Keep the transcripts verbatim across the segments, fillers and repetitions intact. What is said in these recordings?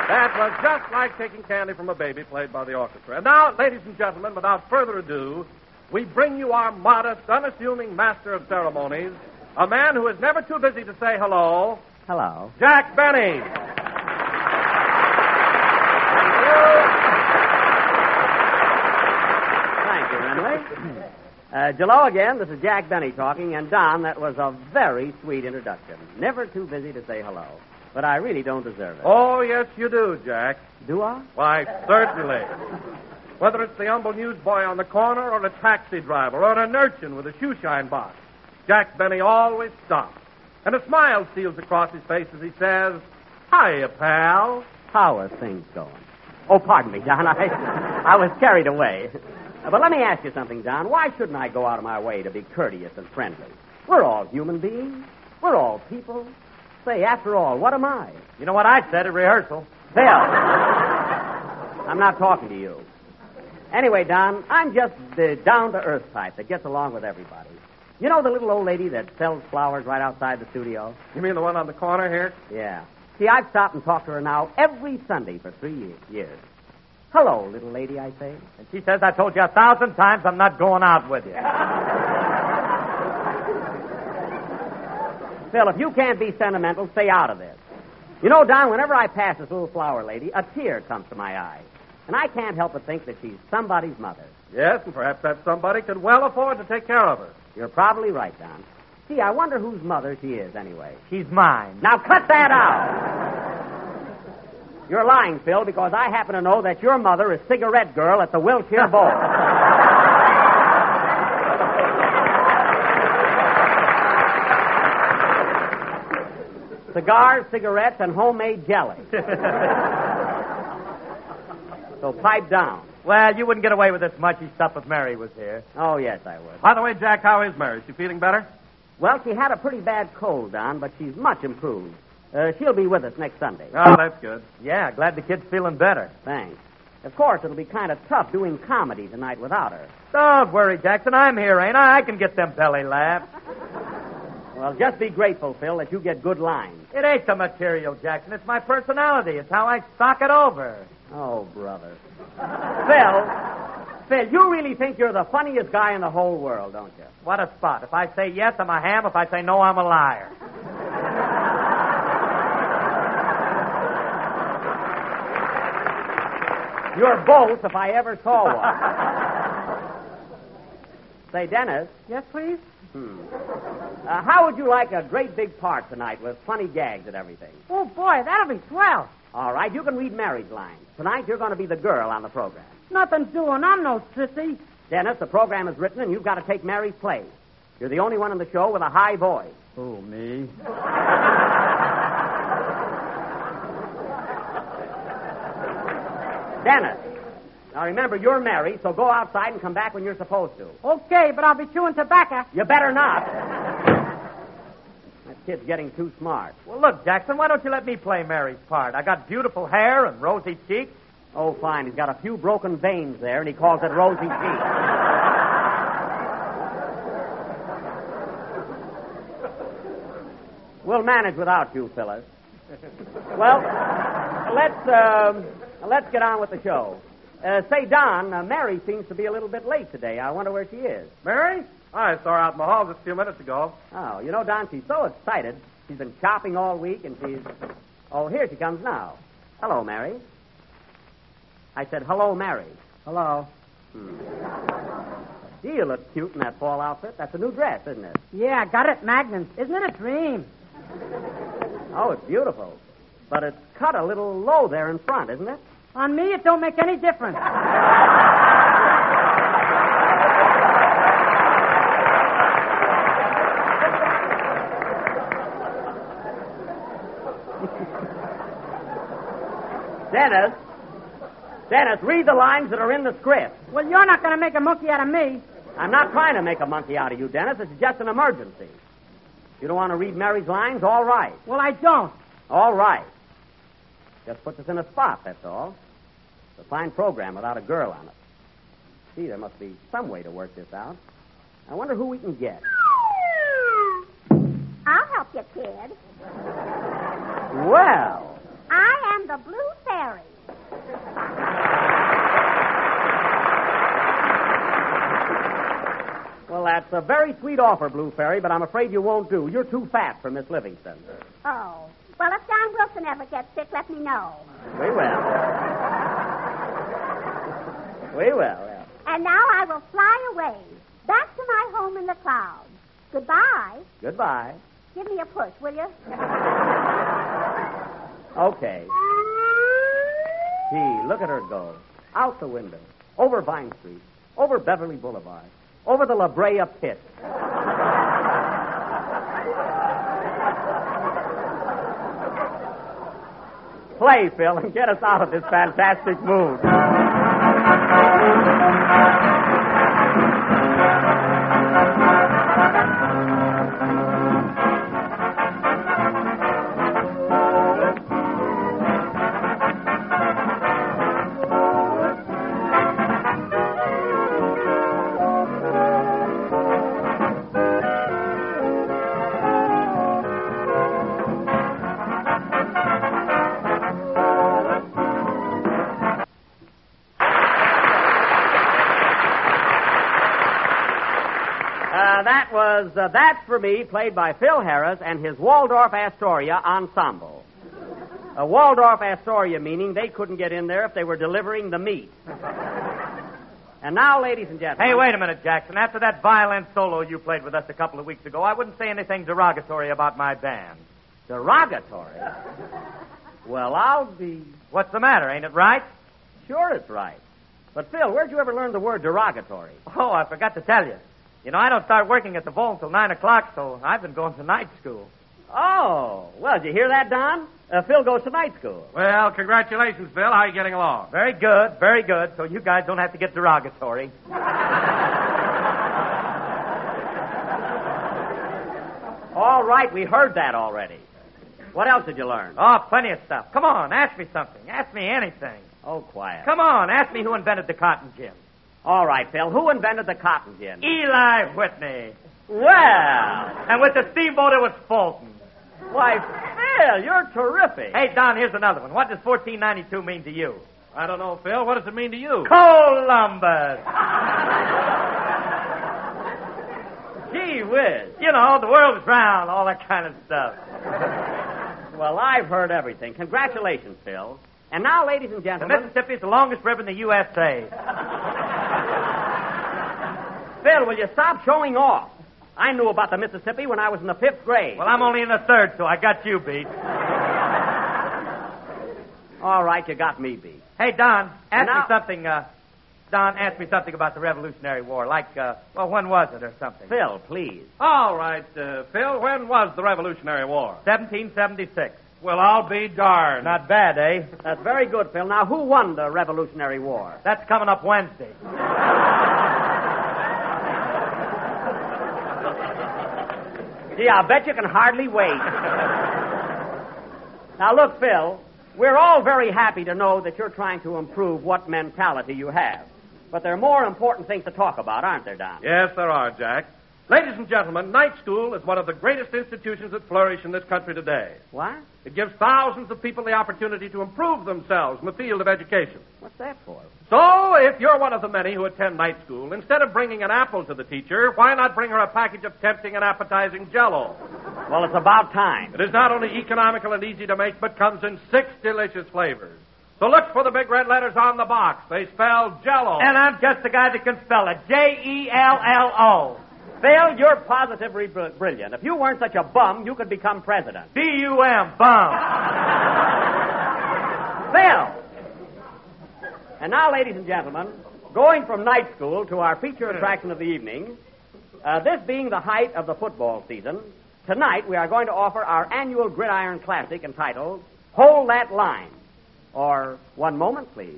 That was just like taking candy from a baby, played by the orchestra. And now, ladies and gentlemen, without further ado, we bring you our modest, unassuming master of ceremonies, a man who is never too busy to say hello. Hello. Jack Benny. Thank you, Emily. Uh, hello again. This is Jack Benny talking. And, Don, that was a very sweet introduction. Never too busy to say hello. But I really don't deserve it. Oh, yes, you do, Jack. Do I? Why, certainly. Whether it's the humble newsboy on the corner or a taxi driver or an urchin with a shoeshine box, Jack Benny always stops. And a smile steals across his face as he says, "Hiya, pal." How are things going? Oh, pardon me, Don. I, I was carried away. But let me ask you something, Don. Why shouldn't I go out of my way to be courteous and friendly? We're all human beings. We're all people. Say, after all, what am I? You know what I said at rehearsal? Phil. I'm not talking to you. Anyway, Don, I'm just the down-to-earth type that gets along with everybody. You know the little old lady that sells flowers right outside the studio? You mean the one on the corner here? Yeah. See, I've stopped and talked to her now every Sunday for three years. Hello, little lady, I say. And she says I told you a thousand times I'm not going out with you. Phil, if you can't be sentimental, stay out of this. You know, Don, whenever I pass this little flower lady, a tear comes to my eye. And I can't help but think that she's somebody's mother. Yes, and perhaps that somebody could well afford to take care of her. You're probably right, Don. Gee, I wonder whose mother she is anyway. She's mine. Now cut that out! You're lying, Phil, because I happen to know that your mother is Cigarette Girl at the Wilshire Bowl. Cigars, cigarettes, and homemade jelly. So pipe down. Well, you wouldn't get away with this mushy stuff if Mary was here. Oh, yes, I would. By the way, Jack, how is Mary? Is she feeling better? Well, she had a pretty bad cold, Don, but she's much improved. Uh, she'll be with us next Sunday. Oh, that's good. Yeah, glad the kid's feeling better. Thanks. Of course, it'll be kind of tough doing comedy tonight without her. Don't worry, Jackson. I'm here, ain't I? I can get them belly laughs. Well, just be grateful, Phil, that you get good lines. It ain't the material, Jackson. It's my personality. It's how I stock it over. Oh, brother. Phil, Phil, you really think you're the funniest guy in the whole world, don't you? What a spot. If I say yes, I'm a ham. If I say no, I'm a liar. You're both if I ever saw one. Say, Dennis. Yes, please? Hmm. Uh, how would you like a great big part tonight with funny gags and everything? Oh, boy, that'll be swell. All right, you can read Mary's lines. Tonight, you're going to be the girl on the program. Nothing doing. I'm no sissy. Dennis, the program is written, and you've got to take Mary's place. You're the only one in the show with a high voice. Oh, me? Dennis. Now, remember, you're Mary, so go outside and come back when you're supposed to. Okay, but I'll be chewing tobacco. You better not. That kid's getting too smart. Well, look, Jackson, why don't you let me play Mary's part? I got beautiful hair and rosy cheeks. Oh, fine. He's got a few broken veins there, and he calls it rosy cheeks. We'll manage without you, Phyllis. Well, let's um, let's get on with the show. Uh, say, Don, uh, Mary seems to be a little bit late today. I wonder where she is. Mary? I saw her out in the hall just a few minutes ago. Oh, you know, Don, she's so excited. She's been shopping all week, and she's... Oh, here she comes now. Hello, Mary. I said, hello, Mary. Hello. Hmm. Gee, you look cute in that fall outfit. That's a new dress, isn't it? Yeah, I got it at Magnum's. Isn't it a dream? Oh, it's beautiful. But it's cut a little low there in front, isn't it? On me, it don't make any difference. Dennis. Dennis, read the lines that are in the script. Well, you're not going to make a monkey out of me. I'm not trying to make a monkey out of you, Dennis. It's just an emergency. You don't want to read Mary's lines? All right. Well, I don't. All right. Just puts us in a spot, that's all. It's a fine program without a girl on it. Gee, there must be some way to work this out. I wonder who we can get. I'll help you, kid. Well. I am the Blue Fairy. That's a very sweet offer, Blue Fairy, but I'm afraid you won't do. You're too fat for Miss Livingston. Oh. Well, if Don Wilson ever gets sick, let me know. We will. We will, yeah. And now I will fly away, back to my home in the clouds. Goodbye. Goodbye. Give me a push, will you? Okay. Gee, look at her go. Out the window. Over Vine Street. Over Beverly Boulevard. Over the La Brea Pit. Play, Phil, and get us out of this fantastic mood. That was uh, That's For Me, played by Phil Harris and his Waldorf Astoria Ensemble. Uh, Waldorf Astoria meaning they couldn't get in there if they were delivering the meat. And now, ladies and gentlemen... Hey, wait a minute, Jackson. After that violin solo you played with us a couple of weeks ago, I wouldn't say anything derogatory about my band. Derogatory? Well, I'll be... What's the matter? Ain't it right? Sure it's right. But, Phil, where'd you ever learn the word derogatory? Oh, I forgot to tell you. You know, I don't start working at the Vault until nine o'clock, so I've been going to night school. Oh, well, did you hear that, Don? Uh, Phil goes to night school. Well, congratulations, Phil. How are you getting along? Very good, very good, so you guys don't have to get derogatory. All right, we heard that already. What else did you learn? Oh, plenty of stuff. Come on, ask me something. Ask me anything. Oh, quiet. Come on, ask me who invented the cotton gin. All right, Phil, who invented the cotton gin? Eli Whitney. Well. And with the steamboat, it was Fulton. Why, Phil, you're terrific. Hey, Don, here's another one. What does fourteen ninety-two mean to you? I don't know, Phil. What does it mean to you? Columbus. Gee whiz. You know, the world's round, all that kind of stuff. Well, I've heard everything. Congratulations, Phil. And now, ladies and The gentlemen... Mississippi is the longest river in the U S A. Phil, will you stop showing off? I knew about the Mississippi when I was in the fifth grade. Well, I'm only in the third, so I got you beat. All right, you got me beat. Hey, Don, ask Now- me something, uh... Don, ask me something about the Revolutionary War. Like, uh... well, when was it or something? Phil, please. All right, uh, Phil. When was the Revolutionary War? seventeen seventy-six. Well, I'll be darned. Not bad, eh? That's very good, Phil. Now, who won the Revolutionary War? That's coming up Wednesday. Gee, I bet you can hardly wait. Now, look, Phil, we're all very happy to know that you're trying to improve what mentality you have. But there are more important things to talk about, aren't there, Don? Yes, there are, Jack. Ladies and gentlemen, night school is one of the greatest institutions that flourish in this country today. What? It gives thousands of people the opportunity to improve themselves in the field of education. What's that for? So, if you're one of the many who attend night school, instead of bringing an apple to the teacher, why not bring her a package of tempting and appetizing Jell-O? Well, it's about time. It is not only economical and easy to make, but comes in six delicious flavors. So look for the big red letters on the box. They spell Jell-O. And I'm just the guy that can spell it. J E L L O. Phil, you're positively br- brilliant. If you weren't such a bum, you could become president. B U M, bum. Phil! And now, ladies and gentlemen, going from night school to our feature attraction of the evening, uh, this being the height of the football season, tonight we are going to offer our annual Gridiron Classic entitled Hold That Line. Or, one moment, please.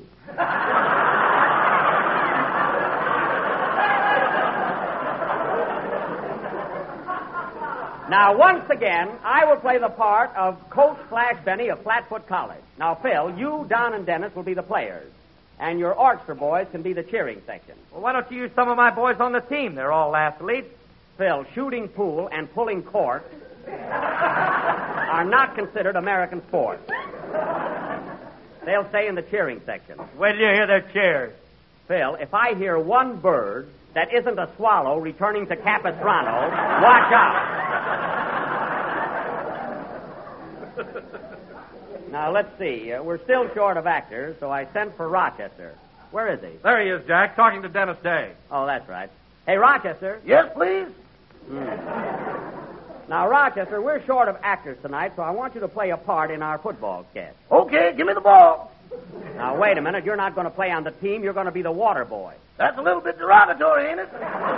Now, once again, I will play the part of Coach Flash Benny of Flatfoot College. Now, Phil, you, Don, and Dennis will be the players. And your orchestra boys can be the cheering section. Well, why don't you use some of my boys on the team? They're all athletes. Phil, shooting pool and pulling cork are not considered American sports. They'll stay in the cheering section. Wait till you hear their cheers. Phil, if I hear one bird that isn't a swallow returning to Capistrano, watch out. Now, let's see. Uh, we're still short of actors, so I sent for Rochester. Where is he? There he is, Jack, talking to Dennis Day. Oh, that's right. Hey, Rochester. Yes, please? Mm. Now, Rochester, we're short of actors tonight, so I want you to play a part in our football sketch. Okay, give me the ball. Now, wait a minute. You're not going to play on the team. You're going to be the water boy. That's a little bit derogatory, ain't it?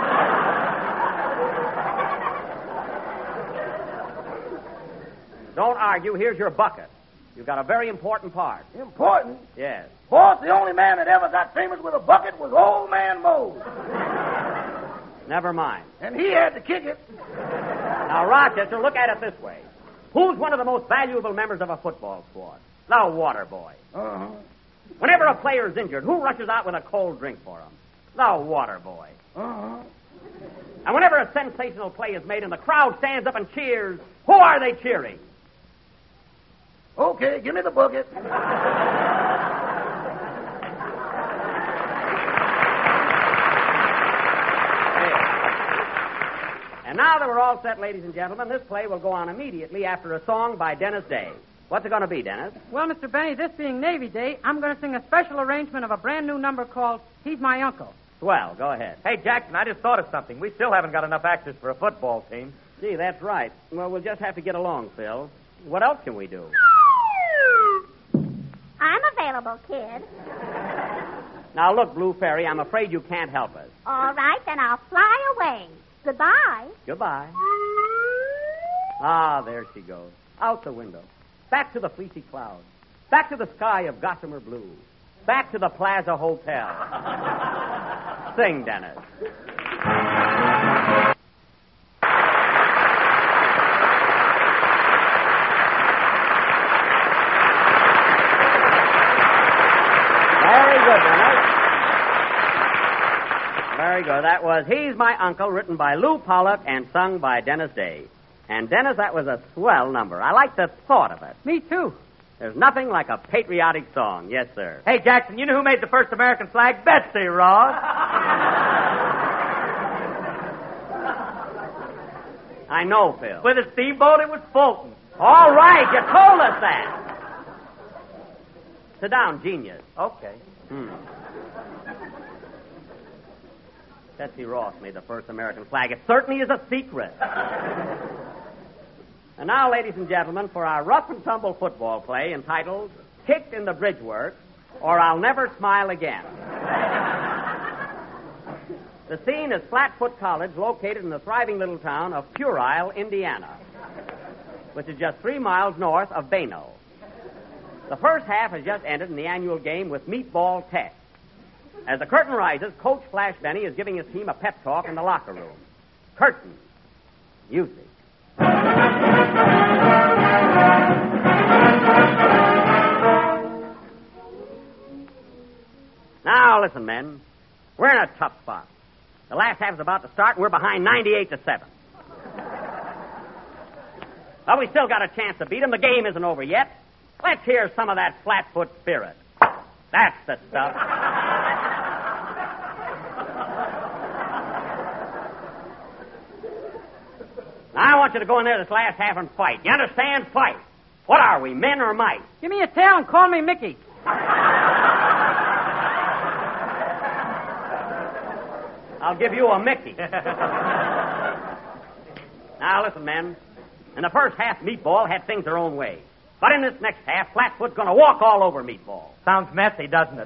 Don't argue. Here's your bucket. You've got a very important part. Important? Yes. Boss, the only man that ever got famous with a bucket was Old Man Mose. Never mind. And he had to kick it. Now, Rochester, look at it this way. Who's one of the most valuable members of a football squad? The water boy. Uh-huh. Whenever a player's injured, who rushes out with a cold drink for him? The water boy. Uh-huh. And whenever a sensational play is made and the crowd stands up and cheers, who are they cheering? Okay, give me the bucket. And now that we're all set, ladies and gentlemen, this play will go on immediately after a song by Dennis Day. What's it going to be, Dennis? Well, Mister Benny, this being Navy Day, I'm going to sing a special arrangement of a brand new number called He's My Uncle. Swell, go ahead. Hey, Jackson, I just thought of something. We still haven't got enough actors for a football team. Gee, that's right. Well, we'll just have to get along, Phil. What else can we do? I'm available, kid. Now, look, Blue Fairy, I'm afraid you can't help us. All right, then I'll fly away. Goodbye. Goodbye. Ah, there she goes. Out the window. Back to the fleecy clouds. Back to the sky of gossamer blue. Back to the Plaza Hotel. Sing, Dennis. Very good, Dennis. Very good. That was He's My Uncle, written by Lou Pollock and sung by Dennis Day. And, Dennis, that was a swell number. I like the thought of it. Me, too. There's nothing like a patriotic song. Yes, sir. Hey, Jackson, you know who made the first American flag? Betsy Ross. I know, Phil. With a steamboat, it was Fulton. All right, you told us that. Sit down, genius. Okay. Hmm. Betsy Ross made the first American flag. It certainly is a secret. And now, ladies and gentlemen, for our rough and tumble football play entitled Kicked in the Bridge Works, or I'll Never Smile Again. The scene is Flatfoot College, located in the thriving little town of Purile, Indiana, which is just three miles north of Bano. The first half has just ended in the annual game with Meatball Tech. As the curtain rises, Coach Flash Benny is giving his team a pep talk in the locker room. Curtain. Music. Now, listen, men. We're in a tough spot. The last half is about to start, and we're behind ninety-eight to seven. But we still got a chance to beat them. The game isn't over yet. Let's hear some of that Flatfoot spirit. That's the stuff. Now, I want you to go in there this last half and fight. You understand? Fight. What are we, men or mice? Give me a tail and call me Mickey. I'll give you a Mickey. Now, listen, men. In the first half, Meatball had things their own way. But in this next half, Flatfoot's going to walk all over Meatball. Sounds messy, doesn't it?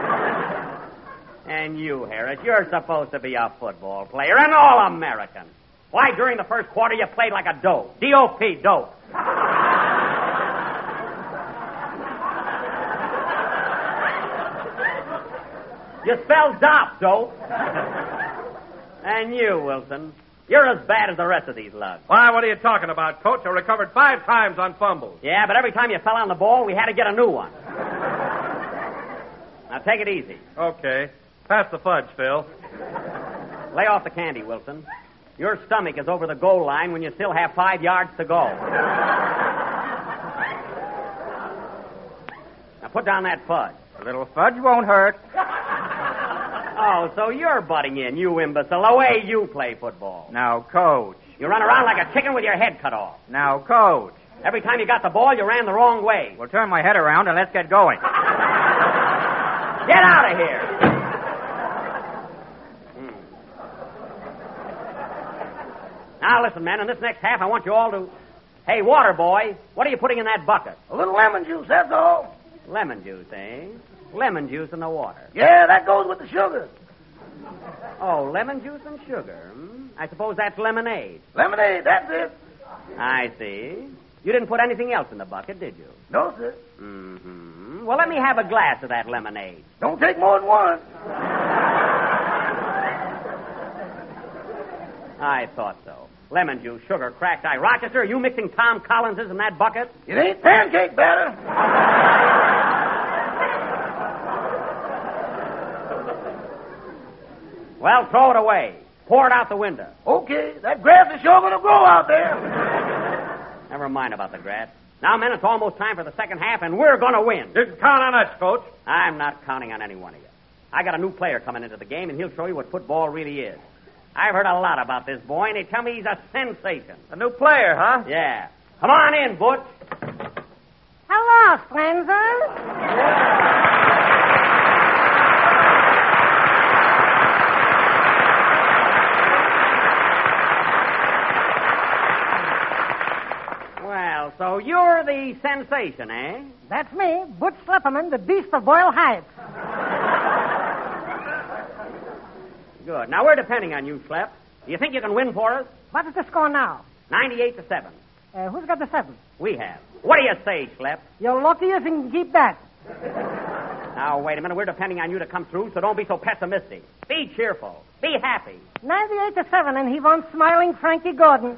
And you, Harris, you're supposed to be a football player, an All-American. Why, during the first quarter, you played like a dope. D O P, dope. You spelled dop, dope. And you, Wilson, you're as bad as the rest of these lugs. Why, what are you talking about, Coach? I recovered five times on fumbles. Yeah, but every time you fell on the ball, we had to get a new one. Now, take it easy. Okay. Pass the fudge, Phil. Lay off the candy, Wilson. Your stomach is over the goal line when you still have five yards to go. Now, put down that fudge. A little fudge won't hurt. Oh, so you're butting in, you imbecile, the way you play football. Now, Coach. You run around like a chicken with your head cut off. Now, Coach. Every time you got the ball, you ran the wrong way. Well, turn my head around and let's get going. Get out of here. Hmm. Now, listen, man, in this next half, I want you all to... Hey, water boy, what are you putting in that bucket? A little lemon juice, that's all. Lemon juice, eh? Lemon juice in the water. Yeah, that goes with the sugar. Oh, lemon juice and sugar. Hmm? I suppose that's lemonade. Lemonade, that's it. I see. You didn't put anything else in the bucket, did you? No, sir. Mm-hmm. Well, let me have a glass of that lemonade. Don't take more than one. I thought so. Lemon juice, sugar, cracked eye. Rochester, are you mixing Tom Collinses in that bucket? It ain't pancake batter. Well, throw it away. Pour it out the window. Okay, that grass is sure going to grow out there. Never mind about the grass. Now, men, it's almost time for the second half, and we're going to win. You can count on us, Coach. I'm not counting on any one of you. I got a new player coming into the game, and he'll show you what football really is. I've heard a lot about this boy, and they tell me he's a sensation. A new player, huh? Yeah. Come on in, Butch. Hello, strangers. Well, so you're the sensation, eh? That's me, Butch Slipperman, the beast of Boyle Heights. Good. Now, we're depending on you, Slep. Do you think you can win for us? What is the score now? ninety-eight to seven. Uh, who's got the seven? We have. What do you say, Slep? You're lucky if you can keep that. Now, wait a minute. We're depending on you to come through, so don't be so pessimistic. Be cheerful. Be happy. ninety-eight to seven, and he wants smiling Frankie Gordon.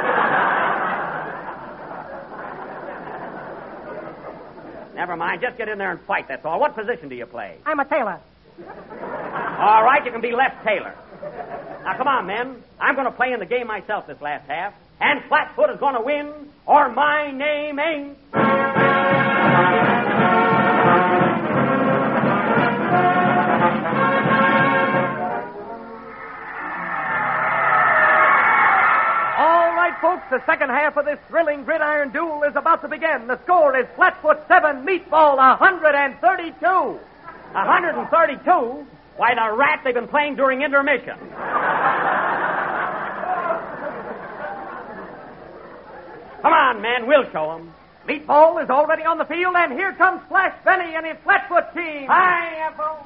Never mind. Just get in there and fight, that's all. What position do you play? I'm a tailor. All right, you can be left Taylor. Now, come on, men. I'm going to play in the game myself this last half, and Flatfoot is going to win, or my name ain't. All right, folks, the second half of this thrilling gridiron duel is about to begin. The score is Flatfoot seven, Meatball one hundred thirty-two. one hundred thirty-two? Why, the rat they've been playing during intermission. Come on, men, we'll show them. Meatball is already on the field, and here comes Flash Benny and his Flatfoot team. Hi, Apple.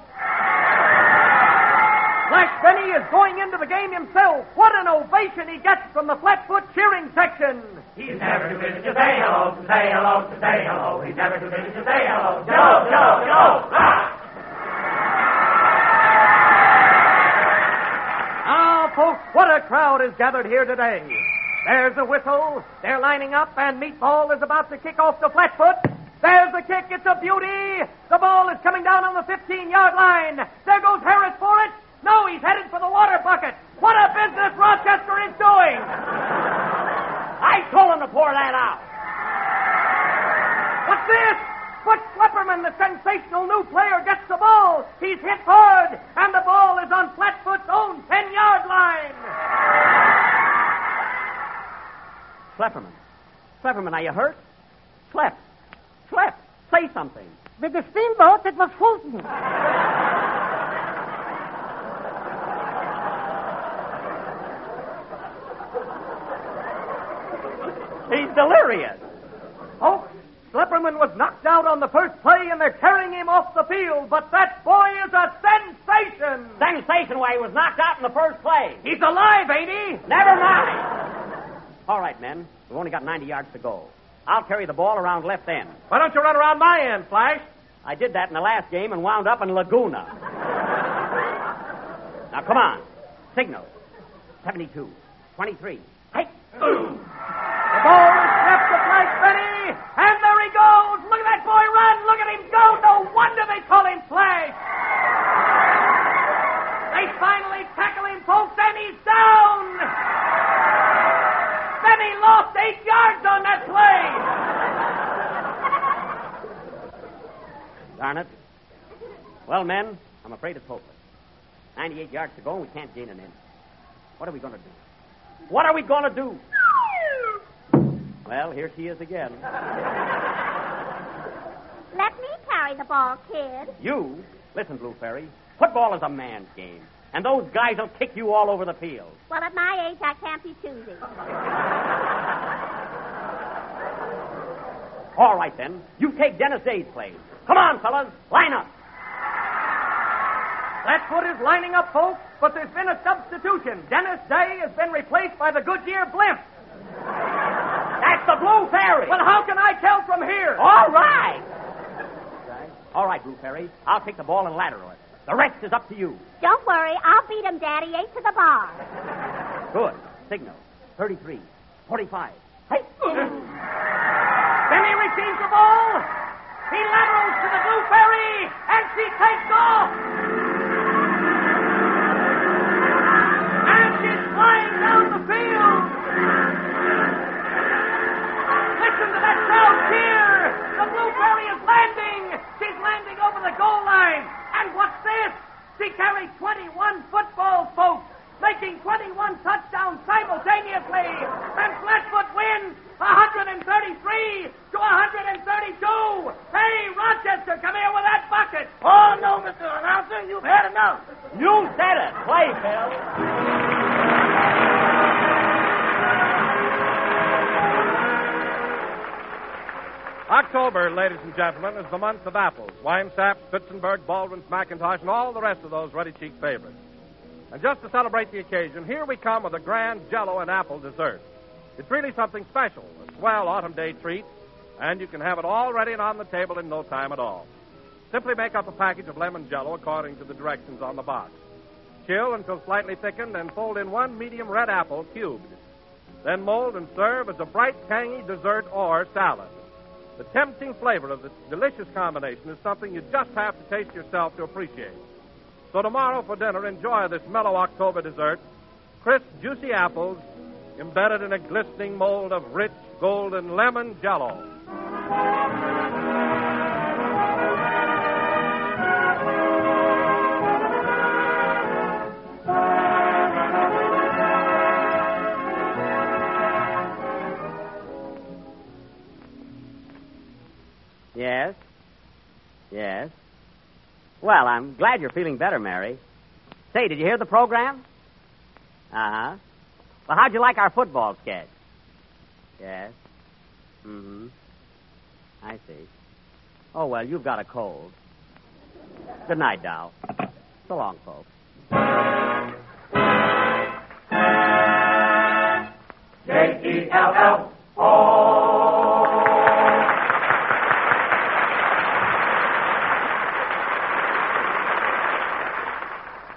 Flash Benny is going into the game himself. What an ovation he gets from the Flatfoot cheering section. He's never too busy to say hello, to say hello, to say hello. He's never too busy to say hello. Joe, Joe, Joe. Ah! Now, folks, what a crowd is gathered here today. There's a whistle. They're lining up, and Meatball is about to kick off the Flatfoot. There's the kick. It's a beauty. The ball is coming down on the fifteen-yard line. There goes Harris for it. No, he's headed for the water bucket. What a business Rochester is doing. I told him to pour that out. What's this? Butch Slipperman, the sensational new player, gets the ball. He's hit hard, and the ball is on Flatfoot's own ten-yard line. Slipperman. Slipperman, are you hurt? Slep. Slep. Say something. With the steamboat, it was Fulton. He's delirious. Oh, Slipperman was knocked out on the first play, and they're carrying him off the field. But that boy is a sensation. Sensation why he was knocked out in the first play. He's alive, ain't he? Never mind. All right, men. We've only got ninety yards to go. I'll carry the ball around left end. Why don't you run around my end, Flash? I did that in the last game and wound up in Laguna. Now, come on. Signal. seventy-two. twenty-three. Hey. The ball is left to Flash Benny, and there he goes. Look at that boy run. Look at him go. No wonder they call him Flash. They finally tackle him, folks, and he's down. Benny lost eight yards on that play. Darn it. Well, men, I'm afraid it's hopeless. ninety-eight yards to go, and we can't gain an inch. What are we going to do? What are we going to do? Well, here she is again. Let me carry the ball, kid. You? Listen, Blue Fairy. Football is a man's game. And those guys will kick you all over the field. Well, at my age, I can't be choosy. All right, then. You take Dennis Day's place. Come on, fellas. Line up. Flatfoot is lining up, folks, but there's been a substitution. Dennis Day has been replaced by the Goodyear Blimp. That's the Blue Fairy. Well, how can I tell from here? All right. All right, Blue Fairy. I'll take the ball and lateral it. The rest is up to you. Don't worry. I'll beat him, Daddy. Eight to the bar. Good. Signal. thirty-three. forty-five. Hey. Then he receives the ball. He laterals to the Blue Fairy, and she takes off. And she's flying down the field. Listen to that crowd cheer. The Blue Fairy is landing. She's landing over the goal line. And what's this? She carried twenty-one footballs, folks, making twenty-one touchdowns simultaneously. And Flatfoot wins one thirty-three to one thirty-two. Hey, Rochester, come here with that bucket. Oh, no, Mister Announcer, you've had enough. You said it. Play, Phil. October, ladies and gentlemen, is the month of apples. Winesap, Spitzenberg, Baldwin's, McIntosh, and all the rest of those ruddy-cheeked favorites. And just to celebrate the occasion, here we come with a grand Jell-O and apple dessert. It's really something special, a swell autumn day treat, and you can have it all ready and on the table in no time at all. Simply make up a package of lemon Jell-O according to the directions on the box. Chill until slightly thickened and fold in one medium red apple cubed. Then mold and serve as a bright, tangy dessert or salad. The tempting flavor of this delicious combination is something you just have to taste yourself to appreciate. So tomorrow for dinner, enjoy this mellow October dessert, crisp, juicy apples embedded in a glistening mold of rich, golden lemon Jell-O. Yes? Yes? Well, I'm glad you're feeling better, Mary. Say, did you hear the program? Uh-huh. Well, how'd you like our football sketch? Yes? Mm-hmm. I see. Oh, well, you've got a cold. Good night, Dow. So long, folks. J E L L